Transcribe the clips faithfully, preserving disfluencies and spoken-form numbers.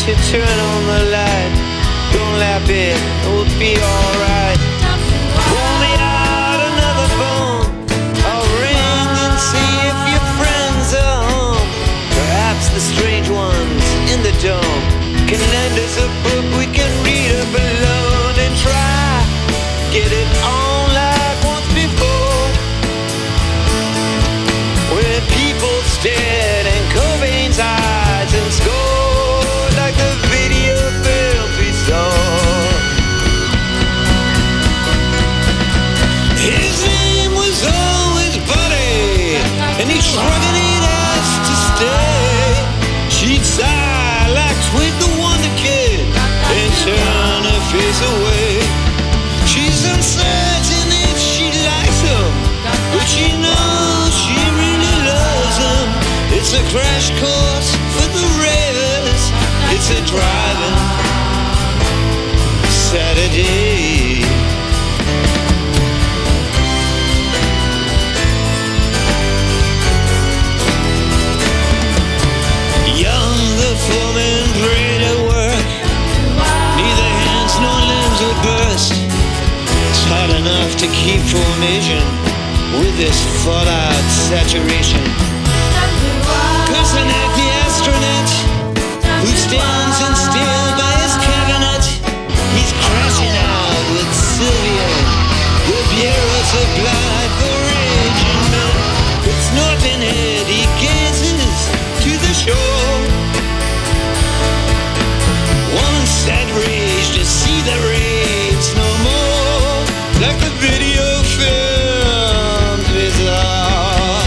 you turn on the light. Don't laugh it, it'll be alright. Pull me out another phone. I'll ring and see if your friends are home. Perhaps the strange ones in the dome can lend us a book we can read up alone and try get it on like once before, when people stared in Cobain's eyes and scored like the video film we saw. His name was always Buddy, and he shrugged it ass to stay. She'd sigh like Twig the Wonder Kid and turn her face away. She's uncertain if she likes him, but she knows she really loves him. It's a crash course for the ravers. It's a driving Saturday. Young, the foreman prayed at work. Neither hands nor limbs would burst. It's hard enough to keep formation with this fallout saturation. Cursing at the astronaut who stands in still by his cabinet. He's crashing out with Sylvia, the bureau supplied for raging men. It's north in head, he gazes to the shore. One sad rage to see the raids no more, like the video films we saw.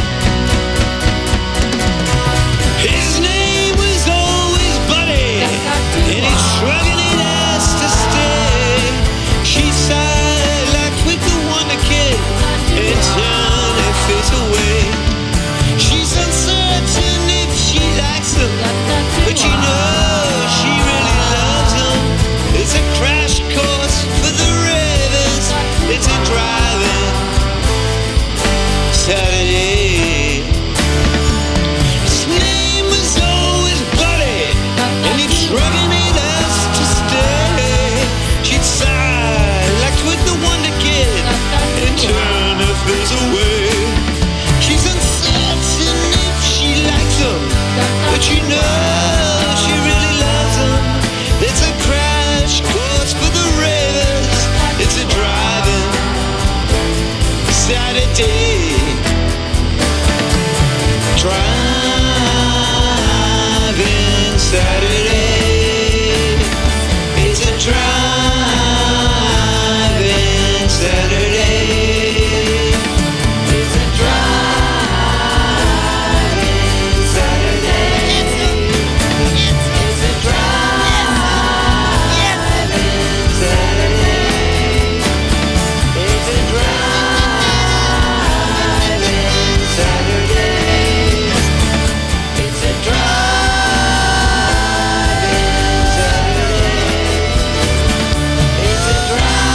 His name was always Buddy, and he's shrugging it ass to stay. She sighed like Twig the Wonder Kid and turned her face away. She's uncertain if she likes him, but she knows she really loves him. It's a crash course for the ravers. It's a driving Saturday. His name was always Buddy, and he'd shrugging it ass to stay. She'd sigh like Twig the Wonder Kid and turn her face away. She's uncertain if she likes him, but she knows she really loves him. It's a crash course for the ravers. It's a driving Saturday. Driving Saturday. It's a driving Saturday. It's a driving Saturday. It's a, it's, it's a driving Saturday. It's a driving Saturday. It's a driving Saturday. It's a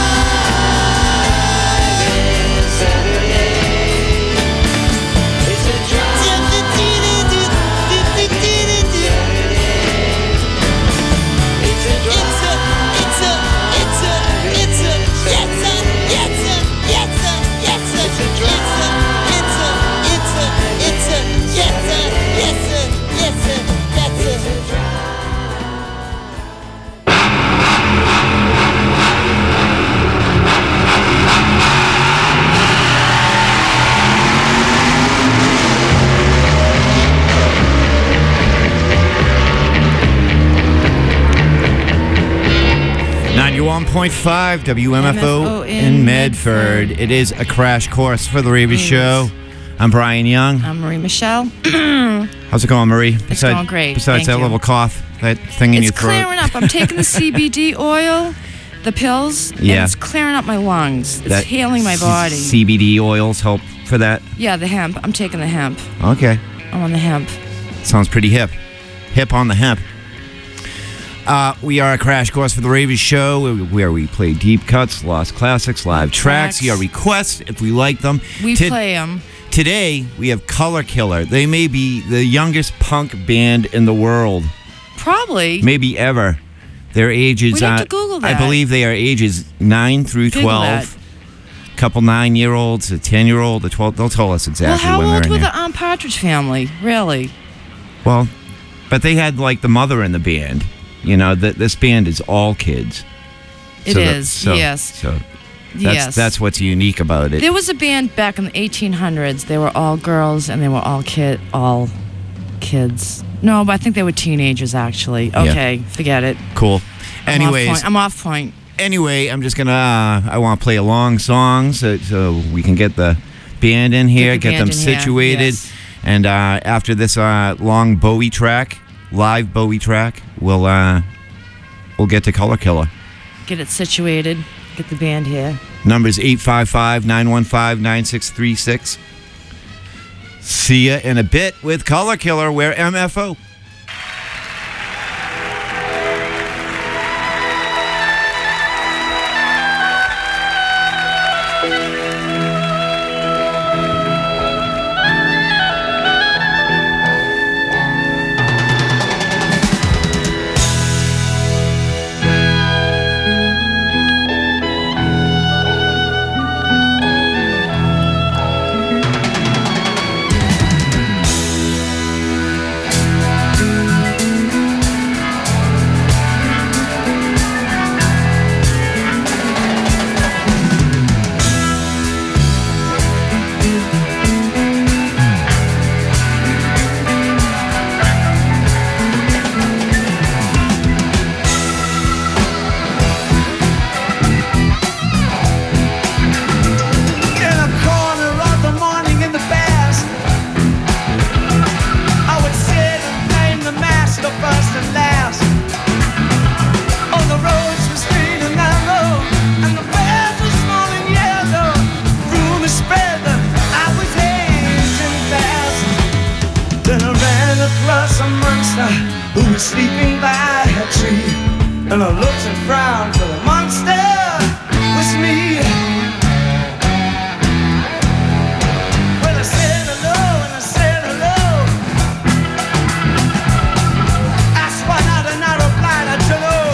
driving Saturday. It's a driving It's a It's a, it's a, it's a, it's a, yes, a, yes, a, yes, a, it's a, it's a, it's a, it's a, yes, a, yes, a, yes, a, that's it. ninety-one point five W M F O in Medford. It is a crash course for the Ravy Show. I'm Brian Young. I'm Marie Michelle. How's it going, Marie? It's going great. Besides Thank that you. little cough, that thing in It's your throat. clearing up. I'm taking the C B D oil, the pills, Yeah. and it's clearing up my lungs. It's That healing my body. C B D oils help for that. Yeah, the hemp. I'm taking the hemp. Okay. I'm on the hemp. Sounds pretty hip. Hip on the hemp. Uh, we are a crash course for the Ravy Show, where we play deep cuts, lost classics, live tracks, Tracks. your requests if we like them. We Ti- play them. Today, we have Color Killer. They may be the youngest punk band in the world. Probably. maybe ever. Their ages. We'd have uh, to Google I that. believe they are ages nine through Google twelve. that. Couple nine-year-olds, a ten-year-old, a twelve. They'll tell us Well, exactly how when old they're were in the there. um, Partridge Family? Really? Well, but they had like the mother in the band. You know, that this band is all kids. It So that- is. so- yes. So that's yes. that's what's unique about it. There was a band back in the eighteen hundreds. They were all girls and they were all kid, all kids. No, but I think they were teenagers actually. Okay, forget it. Cool. I'm off Anyways, point. I'm off point. anyway, I'm just gonna. Uh, I want to play a long song so, so we can get the band in here, Get the get, band them in here, situated, yes. and uh, after this uh, long Bowie track, live Bowie track, we'll uh, we'll get to Color Killer. Get it situated. Get the band here. Numbers eight five five, nine one five, nine six three six. See ya in a bit with Color Killer. We're M F O. In a corner of the morning in the past, I would sit and name the master first and last. Oh, the roads were straight and narrow, and the bed was small and yellow. Room is spread, but I was aging fast. Then I ran across a monster who was sleeping by a tree, and I looked and frowned, for the monster was me. Well, I said hello and I said hello. I spun out and I replied, I don't know.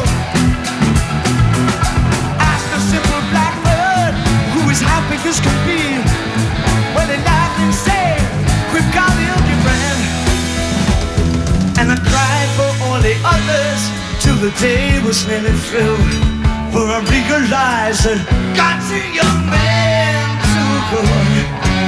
Asked a simple blackbird who was happy as could be. Well, he laughed and said, "Quick, I'll Gibran." And I cried for all the others till the day was nearly through. For I realized that God's a young man too good.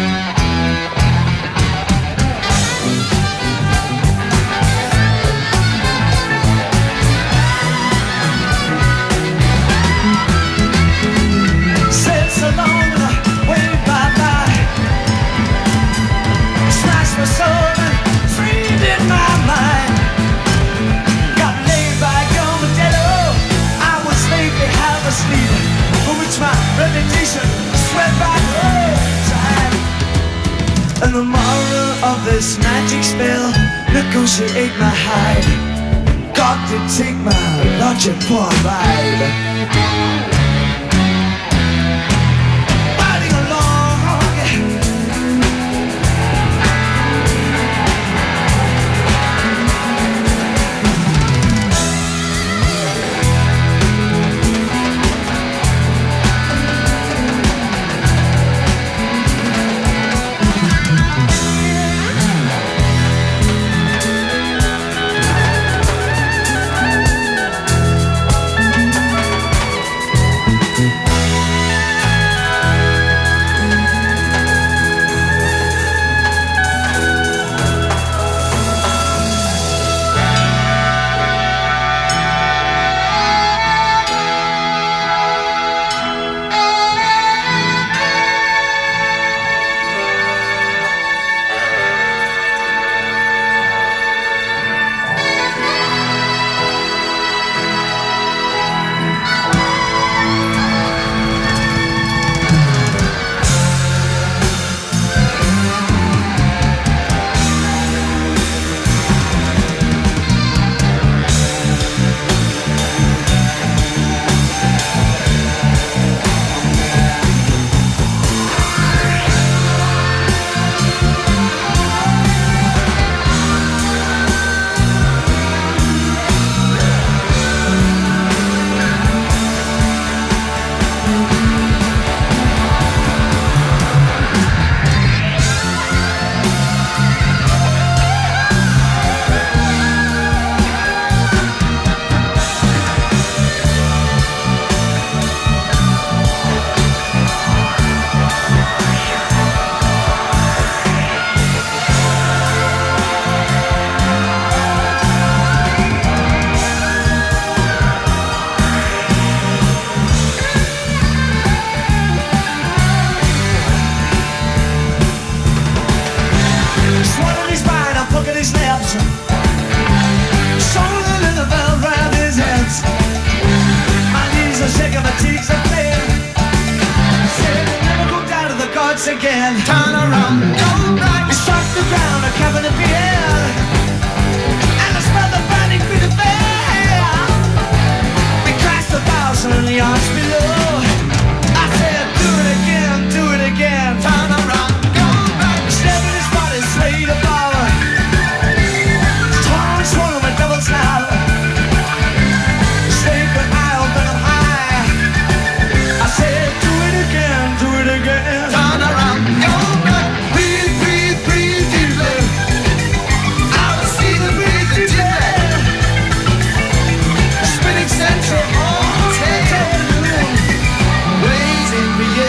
Said so long and I waved bye-bye. Smashed my soul and freed in my mind. Got laid by Armadillo. I was lately half asleep, for which my reputation swept back over time. And the moral of this magic spell, negotiate my hide. God did take my logic for a ride. Riding along, look at his lips. Shoulder to the belt round his hips. My knees are shaking, my cheeks are pale. Said he'll never go down to the gods again. Turn around, go back. We struck the ground, a cabin at the end. And I smelled the burning feet of air. We crashed a thousand yards below. I said, do it again, do it again. Turn around, go back. Stepping his body straight above. Torn, swollen with devil's now. Snake and I open up high. I said, do it again, do it again. Turn around, go back. Breathe, breathe, breathe deeply. I will see the breathe deeply. Spinning central all day. Waiting for you.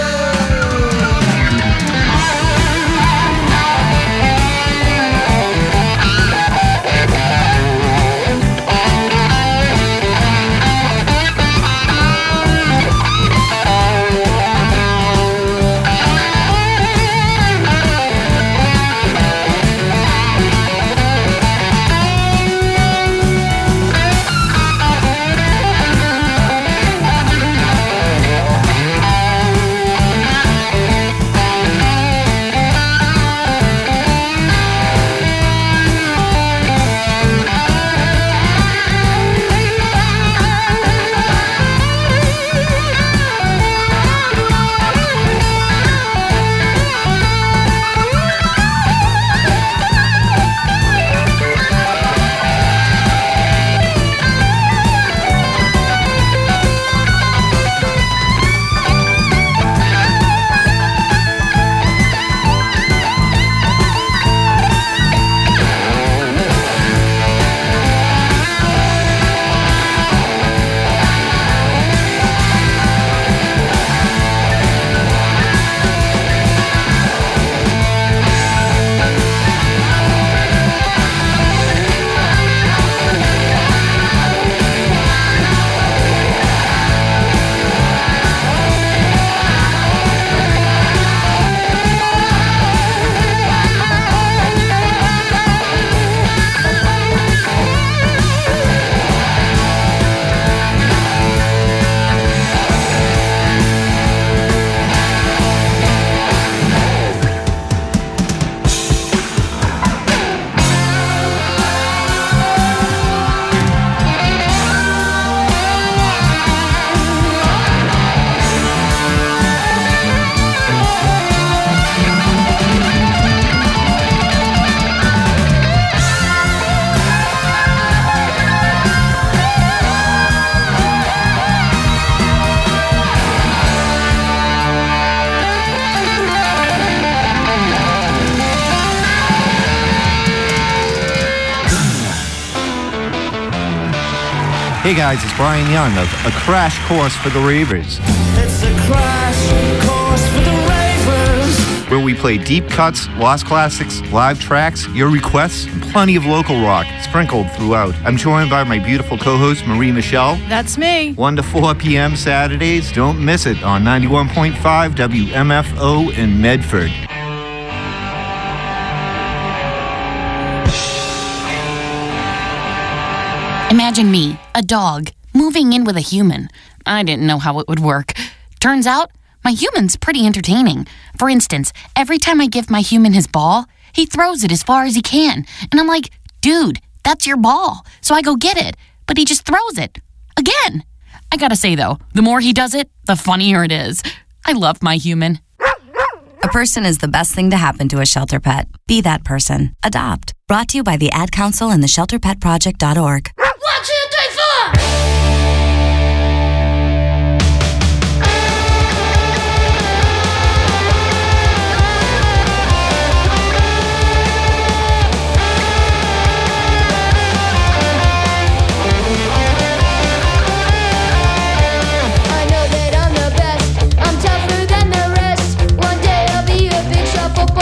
Hey guys, it's Brian Young of A Crash Course for the Ravers. It's a crash course for the Ravers. Where we play deep cuts, lost classics, live tracks, your requests, and plenty of local rock sprinkled throughout. I'm joined by my beautiful co-host, Marie Michelle. That's me. one to four p.m. Saturdays. Don't miss it on ninety-one point five W M F O in Medford. Imagine me, a dog, moving in with a human. I didn't know how it would work. Turns out, my human's pretty entertaining. For instance, every time I give my human his ball, he throws it as far as he can. And I'm like, dude, that's your ball. So I go get it, but he just throws it. Again. I gotta say though, the more he does it, the funnier it is. I love my human. A person is the best thing to happen to a shelter pet. Be that person. Adopt. Brought to you by the Ad Council and the shelter pet project dot org. One, two, three, four!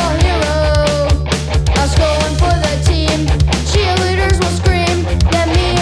Cheerleaders will scream, then me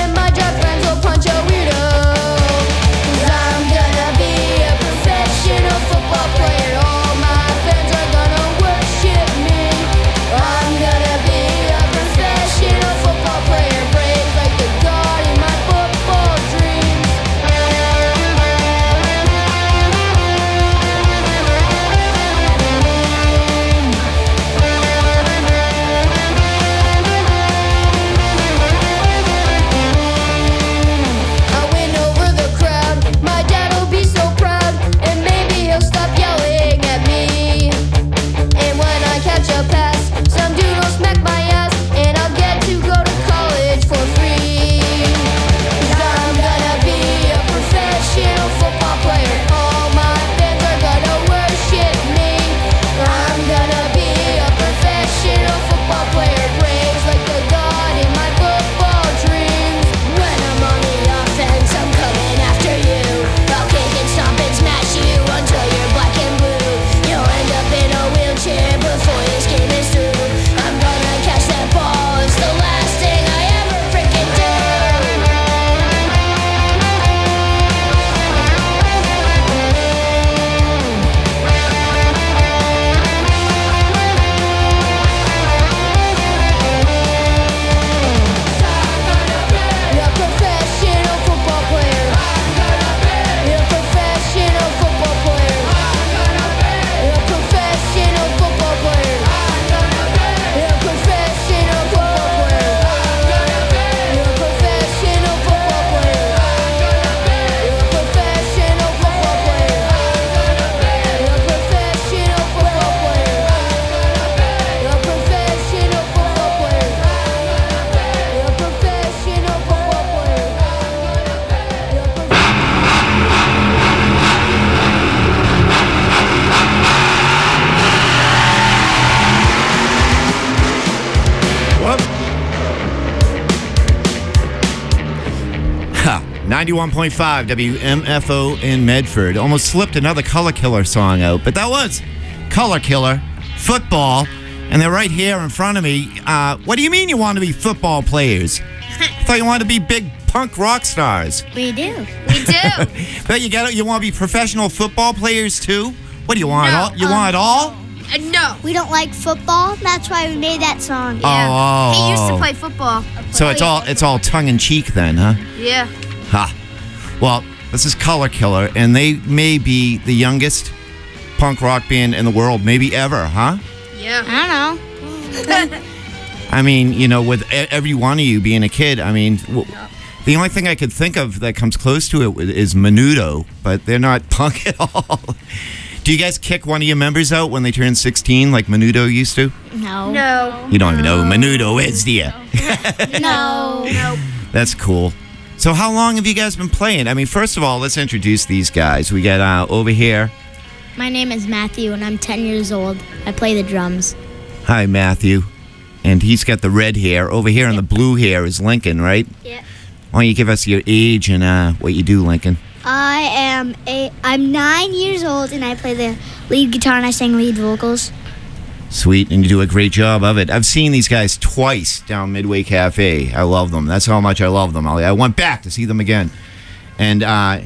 ninety-one point five W M F O in Medford. Almost slipped another Color Killer song out, but that was Color Killer, football, and they're right here in front of me. Uh, what do you mean you want to be football players? I thought you wanted to be big punk rock stars. We do. We do. But you got you want to be professional football players too? What do you want? No, all, you um, want it all? Uh, no. We don't like football. That's why we made that song. Yeah. Oh, He used to oh. play football. So it's all it's all tongue in cheek then, huh? Yeah. Ha. Well, this is Color Killer, and they may be the youngest punk rock band in the world, maybe ever, huh? Yeah. I don't know. I mean, you know, with e- every one of you being a kid, I mean, w- the only thing I could think of that comes close to it is Menudo, but they're not punk at all. Do you guys kick one of your members out when they turn sixteen like Menudo used to? No. No. You don't even know who Menudo is, do you? No. No. That's cool. So how long have you guys been playing? I mean, first of all, let's introduce these guys. We got uh, over here. My name is Matthew, and I'm ten years old. I play the drums. Hi, Matthew. And he's got the red hair. Over here, and the blue hair is Lincoln, right? Yeah. Why don't you give us your age and uh, what you do, Lincoln? I am a. I'm nine years old, and I play the lead guitar, and I sing lead vocals. Sweet, and you do a great job of it. I've seen these guys twice down Midway Cafe. I love them. That's how much I love them. I went back to see them again. And uh,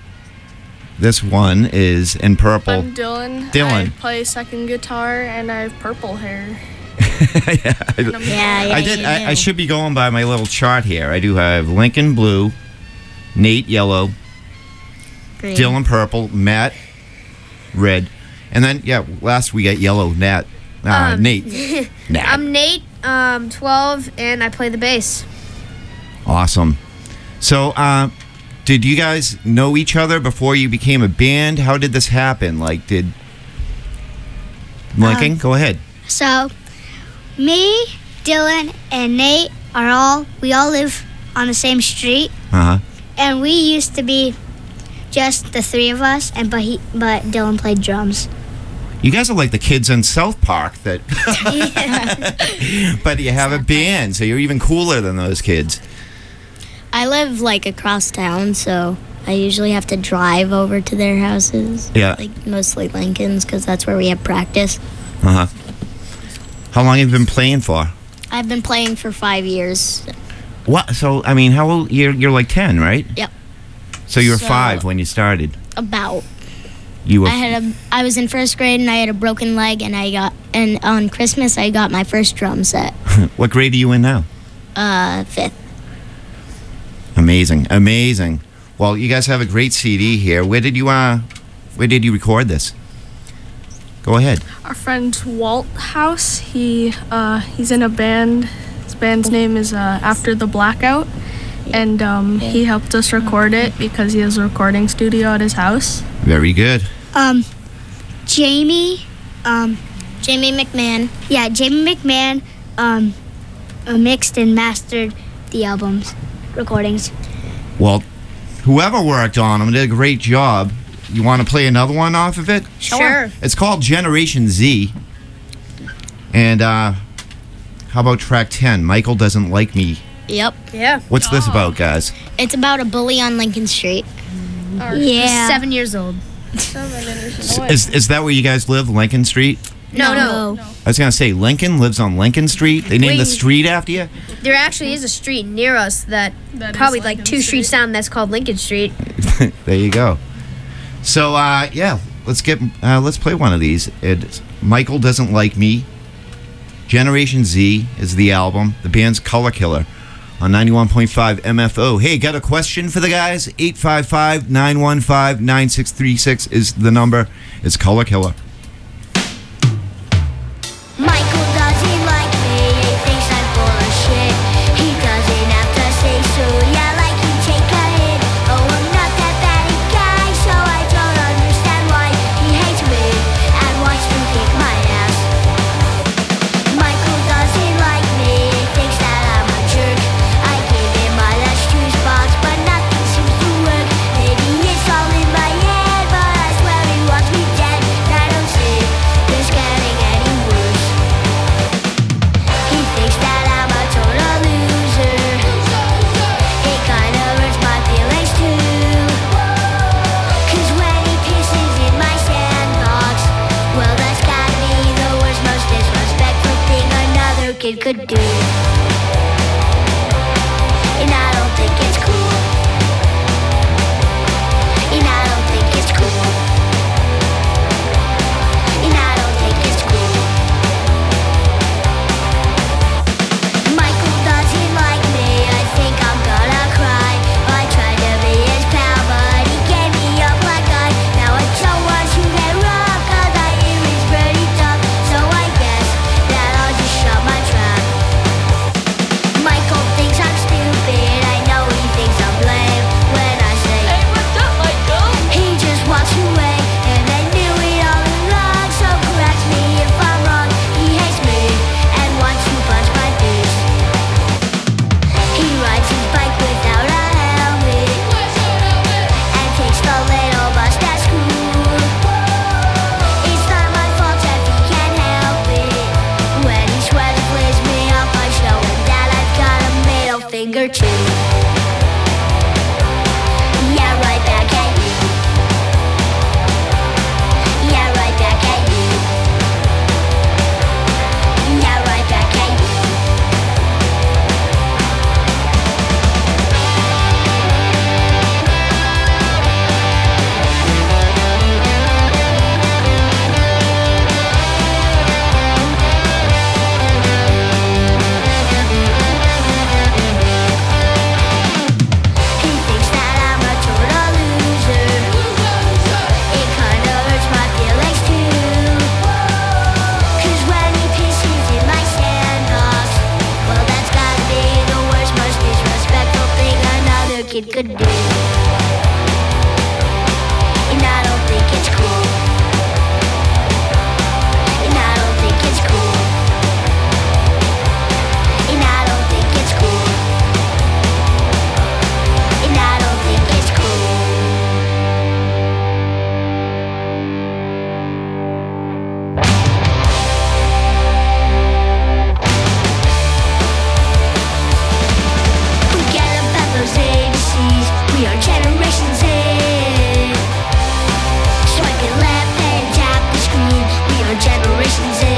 this one is in purple. I'm Dylan. Dylan. I play second guitar, and I have purple hair. yeah, I, Yeah, yeah, I did. you I, do. I should be going by my little chart here. I do have Lincoln blue, Nate yellow, Green. Dylan purple, Matt red, and then yeah, last we got yellow. Nat, uh, Um, Nate. Nat. I'm Nate, um, twelve, and I play the bass. Awesome. So, uh, did you guys know each other before you became a band? How did this happen? Like, did Lincoln? Um, Go ahead. So, me, Dylan, and Nate are all. We all live on the same street, Uh huh. and we used to be just the three of us. And but he, but Dylan played drums. You guys are like the kids in South Park that. But you have a band, so you're even cooler than those kids. I live like across town, so I usually have to drive over to their houses. Yeah. Like mostly Lincoln's, because that's where we have practice. Uh huh. How long have you been playing for? I've been playing for five years. What? So I mean, how old? You're you're like ten, right? Yep. So you were So- five when you started. About. You were. I had a. I was in first grade and I had a broken leg, and I got and on Christmas I got my first drum set. What grade are you in now? Uh, fifth. Amazing, amazing. Well, you guys have a great C D here. Where did you uh, where did you record this? Go ahead. Our friend Walt House, he uh, he's in a band. His band's name is uh, After the Blackout, and um, he helped us record it because he has a recording studio at his house. Very good. Um, Jamie. Um, Jamie McMahon. Yeah, Jamie McMahon. Um, uh, mixed and mastered the albums, recordings. Well, whoever worked on them did a great job. You want to play another one off of it? Sure. It's called Generation Z. And uh, how about track ten? Michael Doesn't Like Me. Yep. Yeah. What's this about, guys? It's about a bully on Lincoln Street. Or Yeah. Seven years old. Is is that where you guys live, Lincoln Street? No, no. I was gonna say Lincoln lives on Lincoln Street. They named the Wait. street after you. There actually is a street near us that, That is probably like Lincoln two Street. streets down that's called Lincoln Street. There you go. So uh, yeah, let's get uh, let's play one of these. It's Michael Doesn't Like Me. Generation Z is the album. The band's Color Killer on ninety-one point five M F O. Hey, got a question for the guys? eight five five, nine one five, nine six three six is the number. It's Color Killer. Michael doesn't like me, he thinks I'm full of shit. He doesn't have to say so, yeah, like you take a hit. Oh, I'm not that bad a guy, so I don't understand why he hates me and wants to kick my ass. Michael doesn't like me, he thinks that I'm a jerk. I gave him my last juice box, but nothing seems to work. Maybe it's all in my head, but I swear he wants me dead. I don't kid could do. And I don't think it's cool. And I don't think it's cool. And I don't think it's cool. Michael doesn't like me, I think I'm gonna cry. I tried to be his pal, but he gave me a black eye. Now I don't want to get rough, cause I hear he's pretty tough. So I guess that I'll just shut my trap. Michael thinks I'm stupid, I know he thinks I'm lame. When I say, hey, what's up, Michael? He just walks away, and I knew it all along. So correct me if I'm wrong. He hates me, and wants to punch my face. He rides his bike without a helmet, and takes the little bus at school. It's not my fault if he can't help it. When he swears to plays me up, I show him that I've got a middle finger too. Yeah, right back at you. Yeah, right back at you. Yeah, right back at you. He thinks that I'm a total loser. It kinda hurts my feelings too. Cause when he pisses in my sandbox, well, that's gotta be the worst, most disrespectful thing another kid could do. And I don't think it's cool. And I don't think it's cool. And I don't think it's cool. And I don't think it's cool. Forget about those A B Cs. We are Generation Z. Swiping left and tap the screen. We are Generation Z.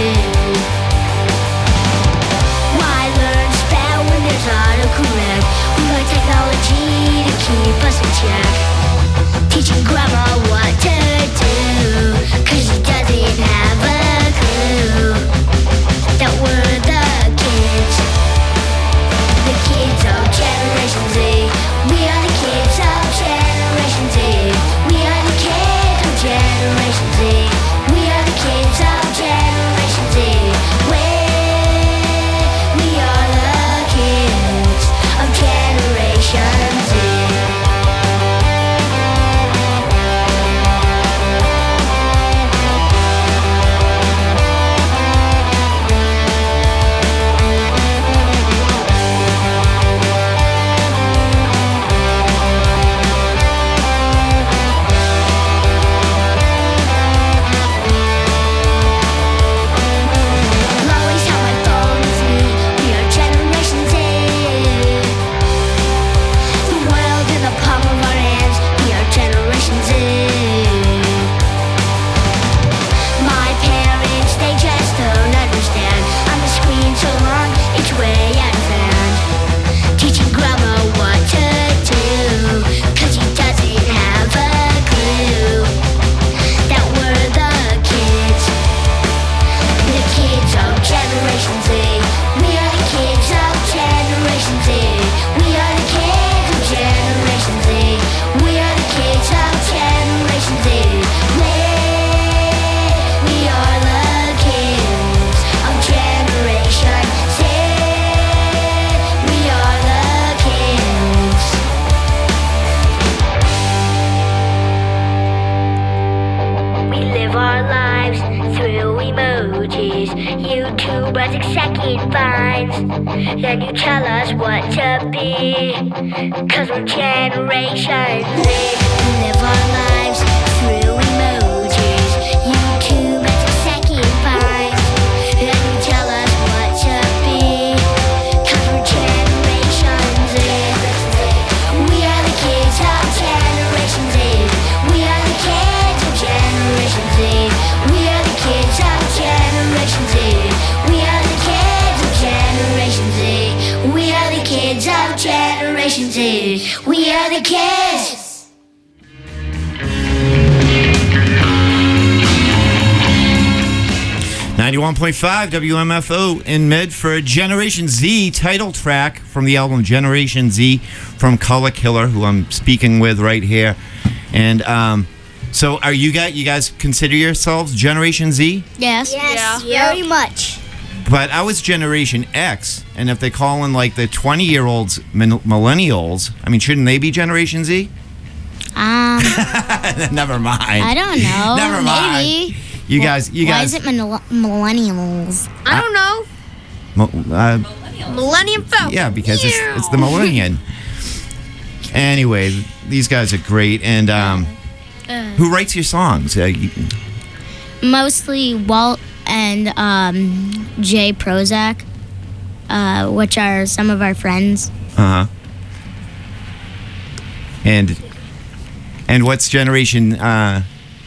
Why learn spell when there's autocorrect? We like technology to keep us in check. Teaching grandma what to do, cause she doesn't have a clue that we're the kids. The kids of Generation Z. We are the kids of Generation Z. We are the kids of Generation Z. We are the kids of Generation Z. We, we are the kids of Generation Z. Always have my phone with me. We are Generation Z. The world in the palm of our hands. We are Generation Z. My parents, they just don't understand. On the screen so long, it's way out of hand. Teaching grandma what to do, cause he doesn't have a clue that we're the kids. The kids of Generation Z. We are the kids of Generation Z. We are the kids of Generation Z. We are the kids of Generation Z. We, we are the kids of Generation Z. We are the kids. We live our lives through emojis, YouTube as second finds. Then you tell us what to be, cause we're Generation Z. We live our lives through emojis, YouTube as second finds. Then you tell us what to be, cause we're Generation Z. We are the kids of Generation Z. We are the kids of Generation Z. We are the kids of Generation Z. We are the kids of a kiss. ninety-one point five W M F O in Medford. Generation Z title track from the album Generation Z from Color Killer, who I'm speaking with right here. And um, so, are you guys? You guys consider yourselves Generation Z? Yes. Yeah. Very much. But I was Generation X, and if they call in like the twenty-year-olds min- millennials, I mean, shouldn't they be Generation Z? Um, Never mind. I don't know. Never mind. Maybe. You guys, you Why guys. is it millenn- millennials? I don't know. Mo- uh, Millennium Falcon. yeah, because it's, it's the millennium. Anyway, these guys are great. And um, who writes your songs? Uh, you, Mostly Walt and um, Jay Prozac, uh, which are some of our friends. uh huh. And and what's Generation? Uh,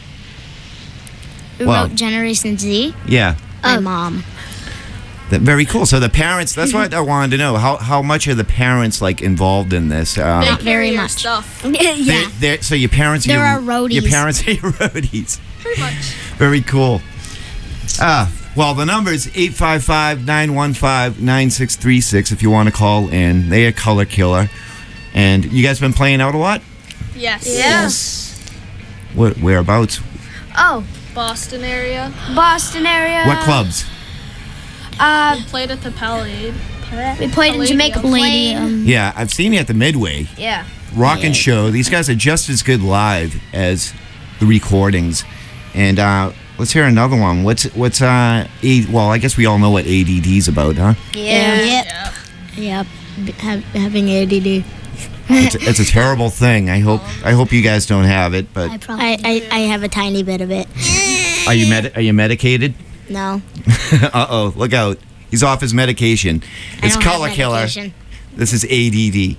Who Well- wrote Generation Z? yeah. My mom. That, very cool. So the parents, that's what I wanted to know. How how much are the parents like involved in this? Um, They Not carry very your much. stuff. yeah. they're- they're- so your parents are There your, are roadies. Your parents are your roadies. Pretty much. Very cool. Ah, well, the number is eight five five, nine one five, nine six three six if you want to call in. They are Color Killer. And you guys been playing out a lot? Yes. Yes. Where, whereabouts? Oh, Boston area. Boston area. What clubs? Uh, We played at the Pallade. we played in Jamaica Palladium. Yeah, I've seen you at the Midway. Yeah. Rock and Show. These guys are just as good live as the recordings. And uh, let's hear another one. What's what's uh? A, well, I guess we all know what A D D's about, huh? Yeah. Yep. Yep. B- ha- having A D D. It's, it's a terrible thing. I hope I hope you guys don't have it. But I, I, I have a tiny bit of it. are you med- are you medicated? No. Uh oh, look out! He's off his medication. I It's don't have Color Killer. medication. This is A D D.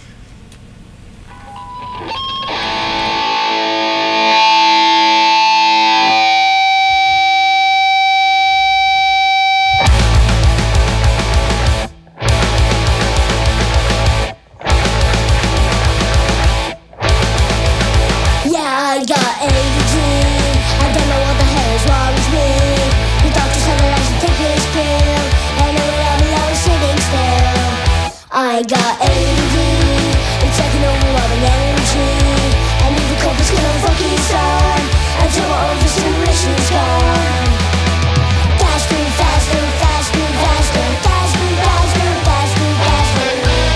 Yeah, I got A D D. I don't know what the hell is wrong with me. The doctor said that I should take this pill, and it would help me. I was sitting still. I got A D D. It's like an overwhelming energy. I need the compass, get on fucking sun until my overstimulation is gone. Faster, faster, faster, faster, faster, faster, faster, faster.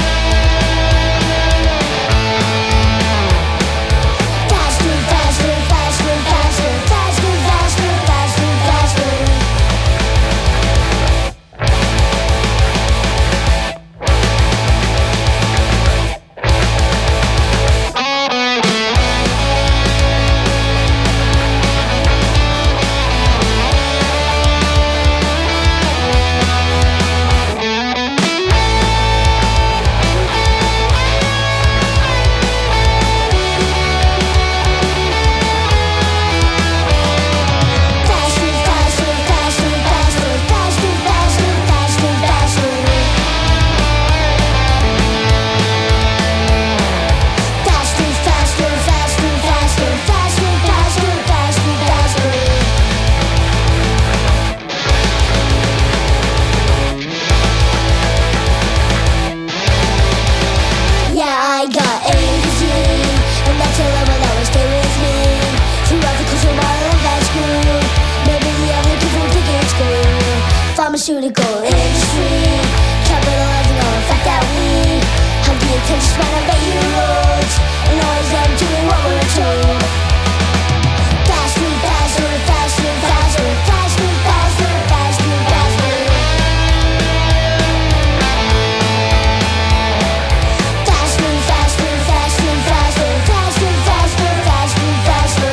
Faster, faster, faster, faster, faster, faster, faster, faster. Faster, faster, faster, faster, faster, faster, faster, faster. Faster, faster, faster, faster, faster, faster, faster, faster. Yeah, I got A to Z, and that's a level that will stay with me throughout the course of my life. That's good. Maybe I'm looking for tickets good. Pharmaceutical industry, capitalizing on the fact that we have the attention span of eight year olds, and always them doing what we're told. Faster, faster, faster, faster, faster, faster, faster, faster. Faster, faster, faster, faster, faster, faster, faster, faster.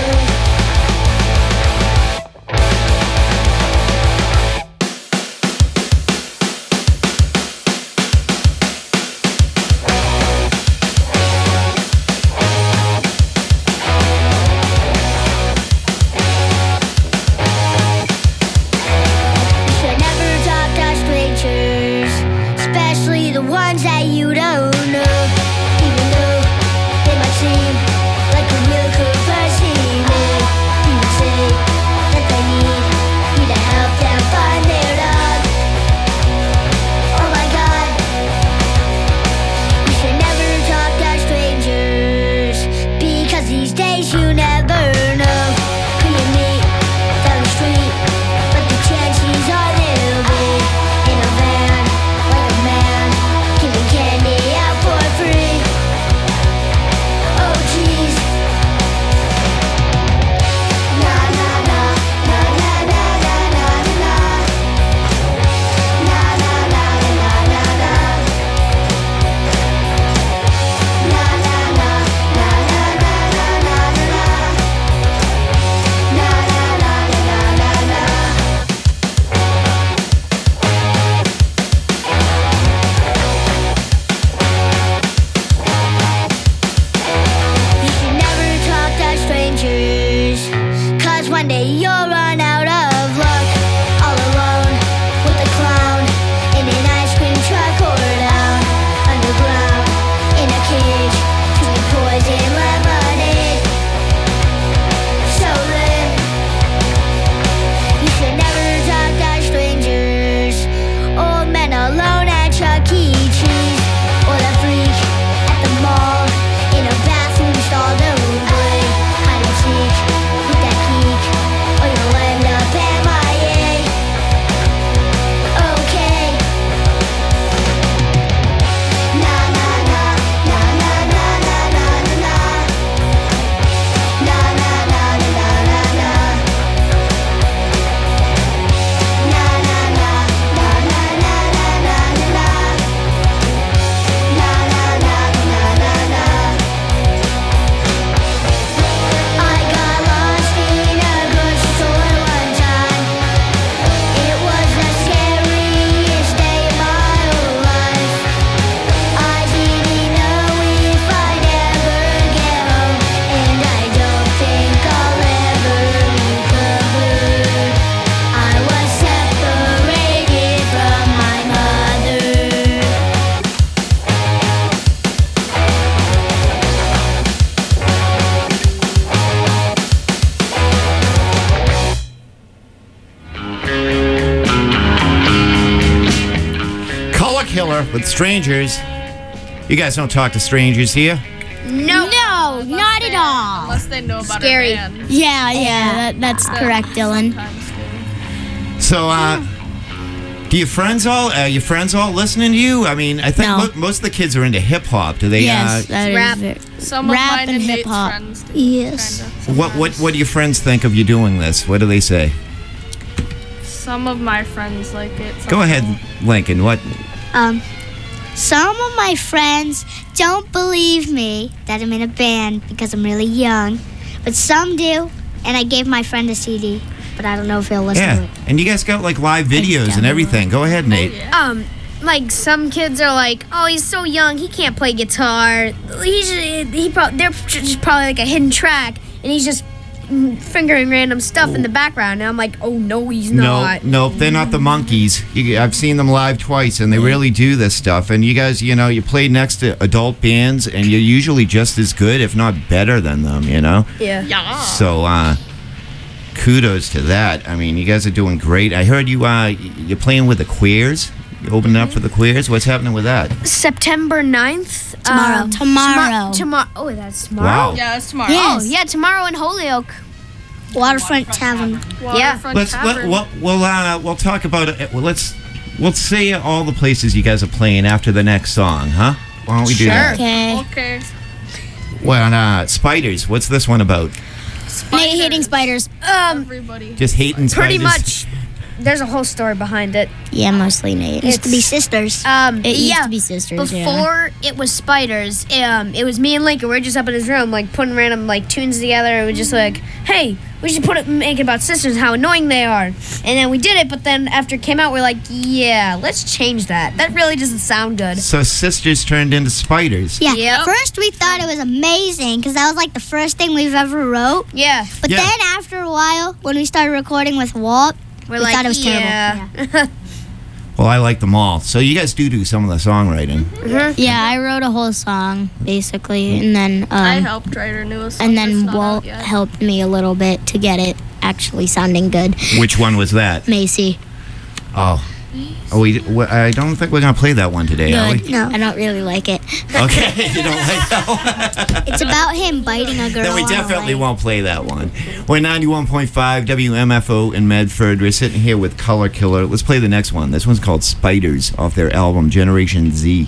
Killer with Strangers. You guys don't talk to strangers here. No, no, not at all. Unless they know about Scary. our band. Yeah, yeah, that, that's correct, Dylan. So, uh, do your friends all, uh, your friends all listening to you? I mean, I think No. mo- most of the kids are into hip hop. Do they? Yes, Uh, that is Rap. it. Some of Rap mine and and Nate's hip-hop. friends do, Yes. kinda. what what what do your friends think of you doing this? What do they say? Some of my friends like it. some Go ahead, don't. Lincoln. What? Um, some of my friends don't believe me that I'm in a band because I'm really young, but some do, and I gave my friend a C D, but I don't know if he'll listen to Yeah, it. and you guys got like live videos and everything. Go ahead, Nate. Um, like some kids are like, oh, he's so young, he can't play guitar. He's he probably they're just probably like a hidden track, and he's just mm, fingering random stuff in the background. And I'm like, oh no, he's No, not. nope, they're not the Monkees. You, I've seen them live twice, and they really do this stuff. And you guys, you know, you play next to adult bands, and you're usually just as good, if not better than them. You know. Yeah. Yeah. So, uh, kudos to that. I mean, you guys are doing great. I heard you, uh, you're playing with the Queers. You opening up for the Queers. What's happening with that? September ninth. Tomorrow. Um, Tomorrow. Tomorrow. Oh, that's tomorrow. Wow. Yeah, it's tomorrow. Yes. Oh, yeah, tomorrow in Holyoke. Waterfront Tavern. Yeah. Let's let, we'll we'll, uh, we'll talk about it. Well, let's we'll say all the places you guys are playing after the next song, huh? Why don't we do that? Okay. Okay. Well, uh, Spiders. What's this one about? Nate hating spiders. Um, Everybody. Just hating pretty spiders. much. There's a whole story behind it. Yeah, mostly Nate. Used to be sisters. Um, It used yeah. to be sisters. yeah. Before it was spiders, um, it was me and Lincoln. We are just up in his room, like putting random like tunes together, and we just like, hey, we should put it, make it about sisters, how annoying they are. And then we did it, but then after it came out, we're like, yeah, let's change that. That really doesn't sound good. So sisters turned into spiders. Yeah. Yep. First, we thought it was amazing because that was like the first thing we've ever wrote. Yeah, But Yeah. then after a while, when we started recording with Walt, we're we like, thought it was yeah. terrible. Well, I like them all. So you guys do do some of the songwriting. Yeah, I wrote a whole song basically, and then I um, helped write our newest song. and that's then not Walt out yet. helped me a little bit to get it actually sounding good. Which one was that? Macy. Oh. Oh, we, we- I don't think we're going to play that one today, are we? Good. No, I don't really like it. Okay, you don't like that one? It's about him biting a girl. Then we on the definitely leg. won't play that one. We're ninety-one point five W M F O in Medford. We're sitting here with Color Killer. Let's play the next one. This one's called Spiders off their album Generation Z.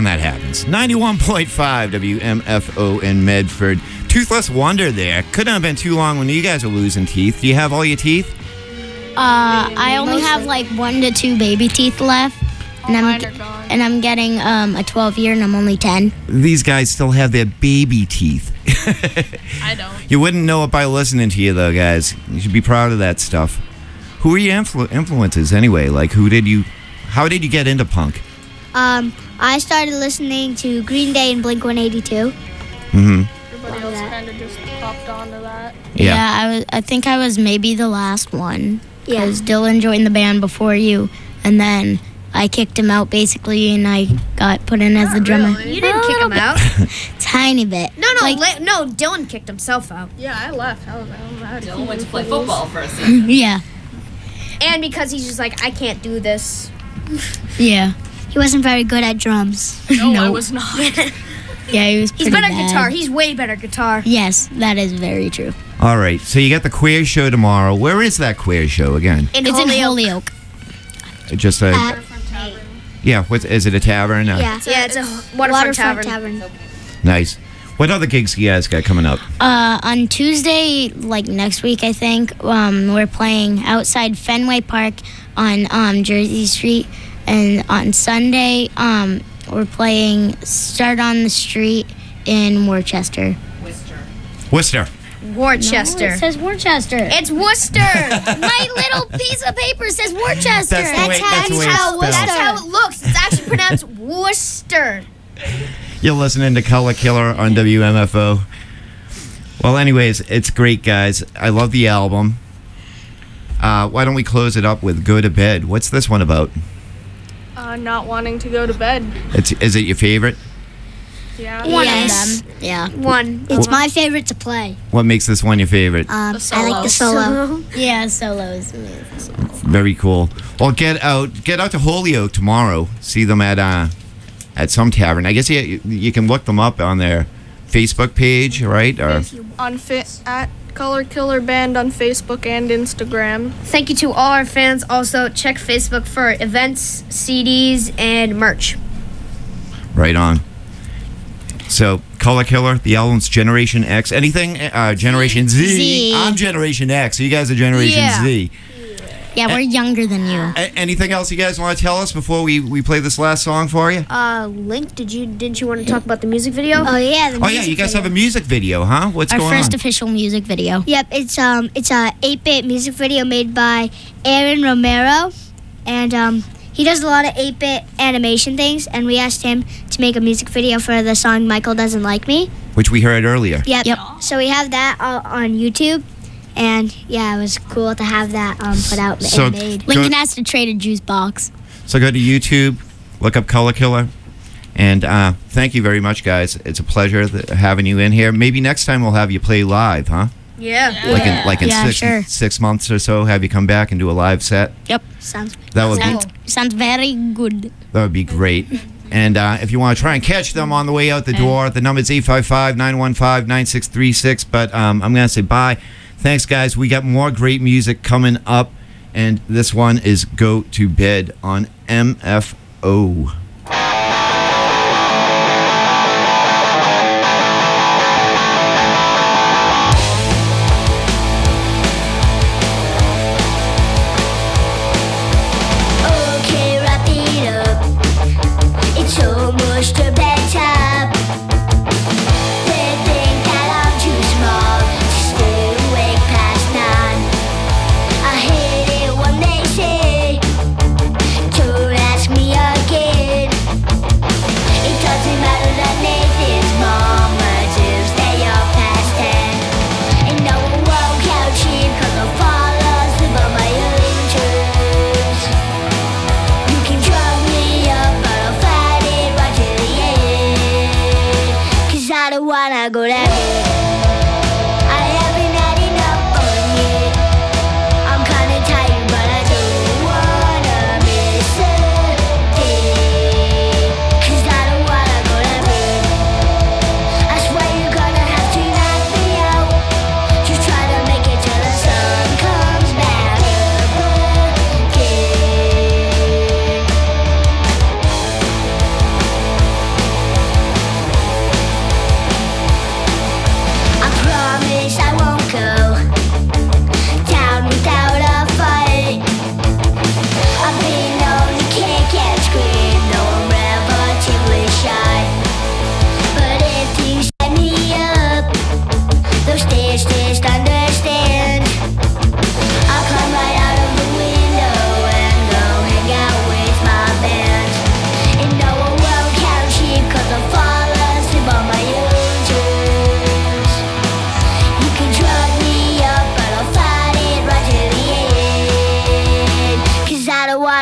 when that happens. ninety-one point five W M F O in Medford. Toothless Wonder there. Couldn't have been too long when you guys are losing teeth. Do you have all your teeth? Uh, I only have like one to two baby teeth left, and I'm mine are gone. and I'm getting um, a twelve year, and I'm only ten. These guys still have their baby teeth. I don't. You wouldn't know it by listening to you, though, guys. You should be proud of that stuff. Who are your influ- influences anyway? Like, who did you? How did you get into punk? Um, I started listening to Green Day and Blink one eighty-two. Mm-hmm. Everybody else kind of just popped onto that. Yeah. I was. I think I was maybe the last one. Yeah. Because Dylan joined the band before you, and then I kicked him out basically, and I got put in as the drummer. You didn't A kick little him out. Tiny bit. No, no, Like- li- no. Dylan kicked himself out, Yeah, I left. I was like, I'm mad. Dylan went to play football for a season. Yeah. and because he's just like, I can't do this. Yeah. He wasn't very good at drums. No, I No. was not. Yeah, he was. He's pretty better at bad. guitar. He's way better at guitar. Yes, that is very true. All right. So you got the queer show tomorrow. Where is that queer show again? In It's in Holyoke. Holyoke. Just a. Yeah. What is it? A tavern? Uh, Yeah. Yeah, it's a waterfront, tavern. Nice. What other gigs you guys got coming up? Uh, on Tuesday, like next week, I think, um, we're playing outside Fenway Park on um, Jersey Street, and on Sunday, um, we're playing Start on the Street in Worcester. Worcester. Worcester. Worcester. No, it says Worcester. It's Worcester. My little piece of paper says Worcester. That's the way- that's the way it's how, spelled. that's how it looks. It's actually pronounced Worcester. You're listening to Color Killer on W M F O. Well, anyways, it's great, guys. I love the album. Uh, why don't we close it up with Go to Bed? What's this one about? Uh, not wanting to go to bed. It's Is it your favorite? Yeah. One Yes. of them. Yeah. One. It's my favorite to play. What makes this one your favorite? Um, The I like the solo. solo. Yeah, solos. Very cool. Well, get out, get out to Holyoke tomorrow. See them at uh, at some tavern. I guess you you can look them up on their Facebook page, right? Or On fit at Color Killer Band on Facebook and Instagram. Thank you to all our fans. Also, check Facebook for events, C Ds, and merch. right on. So, Color Killer, the album's Generation X. Anything? Uh, Generation Z. Z. I'm Generation X. So you guys are Generation Yeah. Z. Yeah, we're younger than you. A- anything else you guys want to tell us before we, we play this last song for you? Uh, Link, did you didn't you want to talk about the music video? Oh yeah. The Oh yeah, you guys have a music video, huh? What's Our going first on? official music video. Yep, it's um it's a eight bit music video made by Aaron Romero, and um he does a lot of eight bit animation things, and we asked him to make a music video for the song Michael Doesn't Like Me. Which we heard earlier. Yep. Yep. So we have that uh, on YouTube, and yeah, it was cool to have that um put out So- and made. Lincoln has to trade a juice box. So go to YouTube, look up Color Killer, and uh, thank you very much, guys. It's a pleasure th- having you in here. Maybe next time we'll have you play live, huh? Yeah. Like in like in Yeah, six sure. six months or so, have you come back and do a live set. Yep. Sounds That would Sounds, be sounds very good. that would be great. And uh, if you want to try and catch them on the way out the door, the number is eight five five, nine one five, nine six three six. But um, I'm going to say bye. Thanks, guys. We got more great music coming up. And this one is Go to Bed on M F O. Okay, wrap it up. It's almost a bedtime. They think that I'm too small to stay awake past nine. I hate it when they say, don't ask me again. It doesn't matter that Nathan's mom wants to stay up past ten. And no one won't couch him 'cause I'll fall asleep on my own terms. You can drug me up, but I'll fight it right to the end. 'Cause I don't wanna go to bed. I haven't had enough fun yet. I'm kinda tired, but I don't wanna miss a day. 'Cause I don't wanna go to bed. I swear you're gonna have to knock me out. Just try to make it till the sun comes back up again.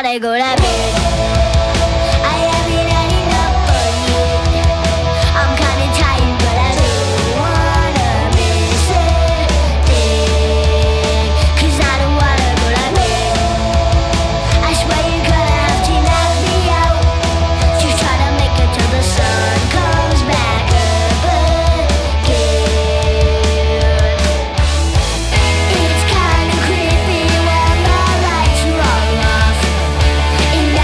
wanna go to bed. I haven't had enough fun yet. I'm kinda tired, but I don't wanna miss a thing. 'Cause I don't wanna go to bed. I swear you're gonna have to knock me out. Just try to make it till the sun comes back up again. It's kinda creepy when the lights are all off. And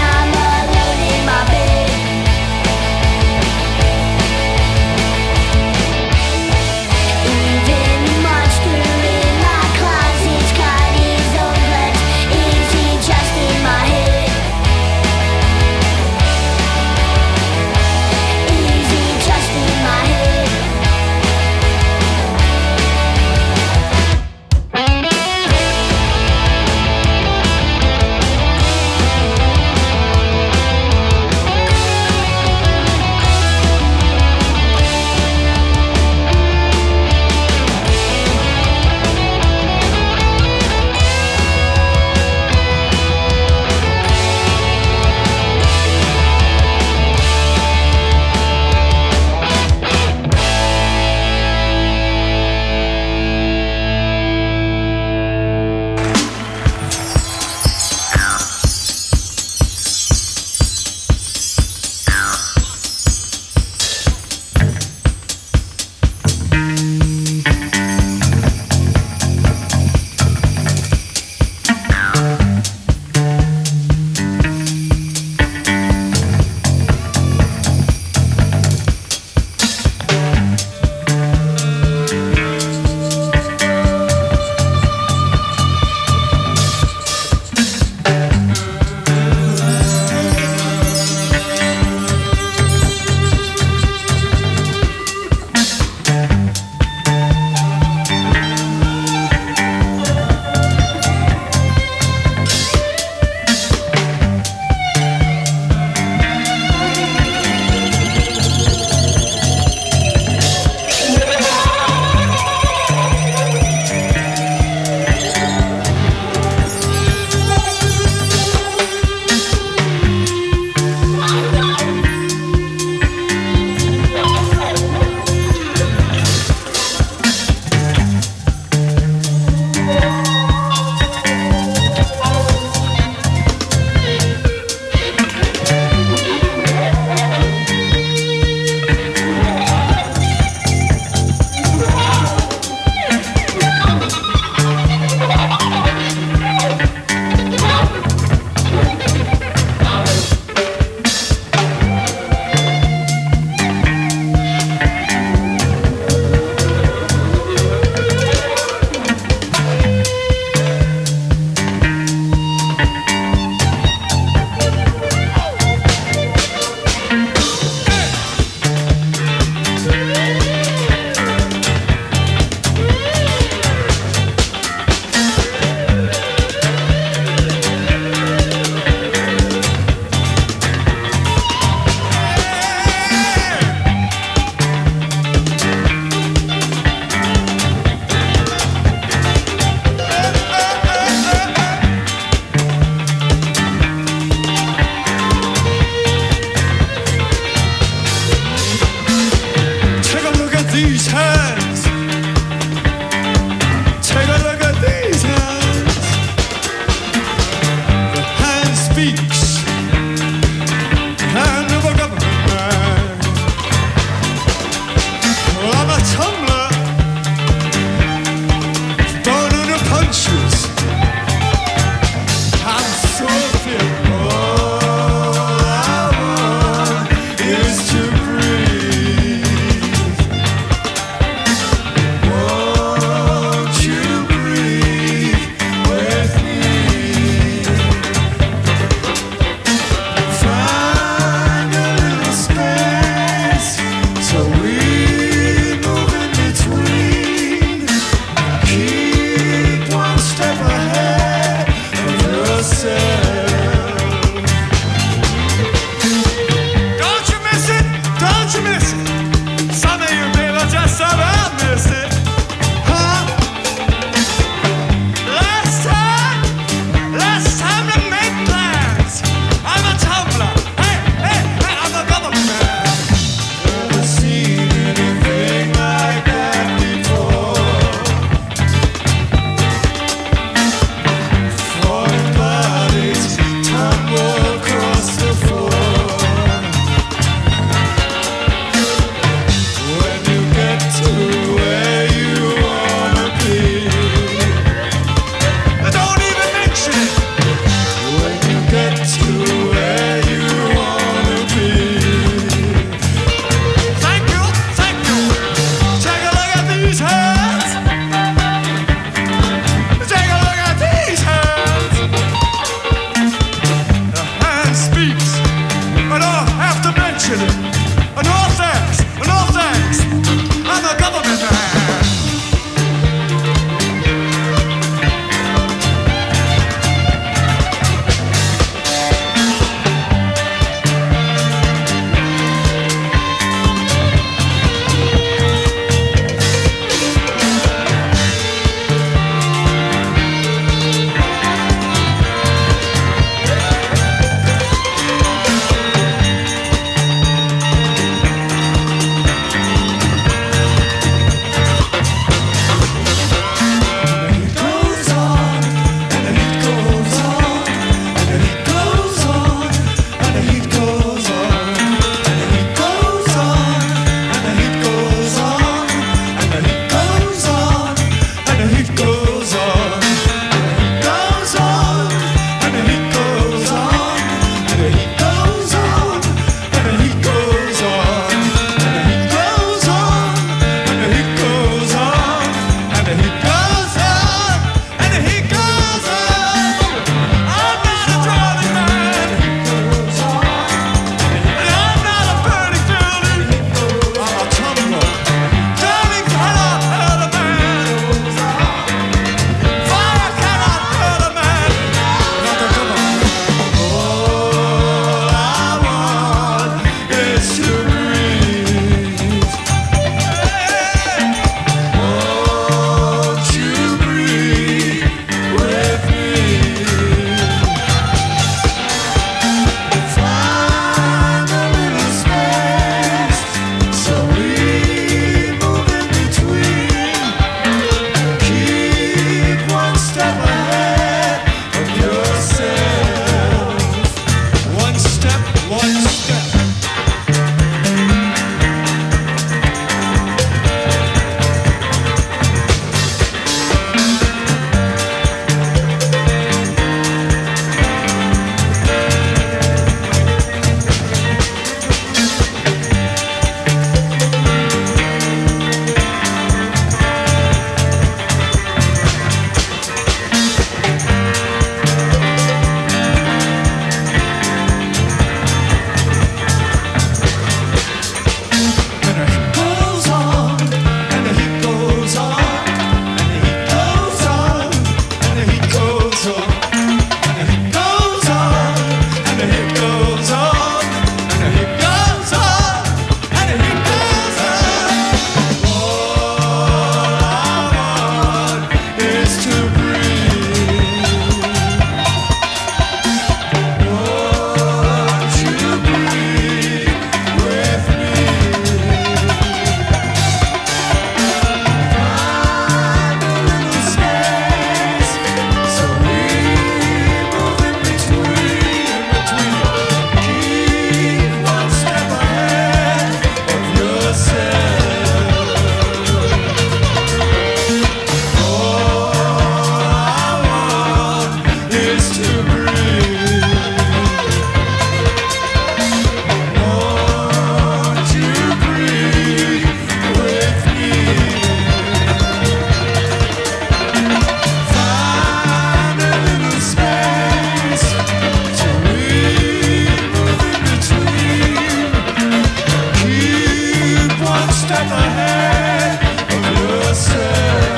step ahead of yourself.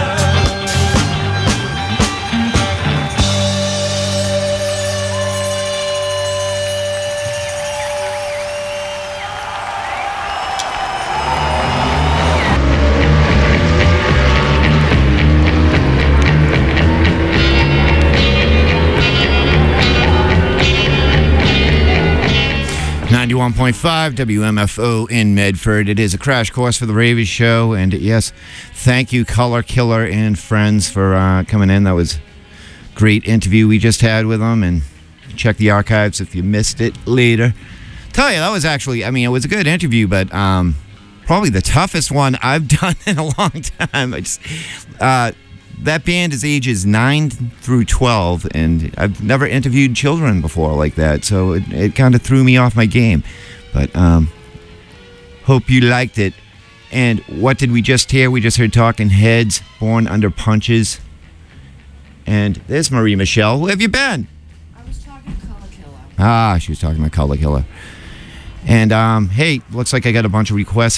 ninety-one point five W M F O in Medford. It is a crash course for the Ravers show. And yes, thank you, Color Killer and friends, for uh, coming in. That was a great interview we just had with them. And check the archives if you missed it later. Tell you, that was actually, I mean, it was a good interview, but um, probably the toughest one I've done in a long time. I just, uh, that band is ages nine through twelve, and I've never interviewed children before like that, so it, it kind of threw me off my game. But um, hope you liked it. And what did we just hear? We just heard Talking Heads, Born Under Punches. And there's Marie Michelle. Where have you been? I was talking to Color Killer. Ah, she was talking about Color Killer. And, um, hey, looks like I got a bunch of requests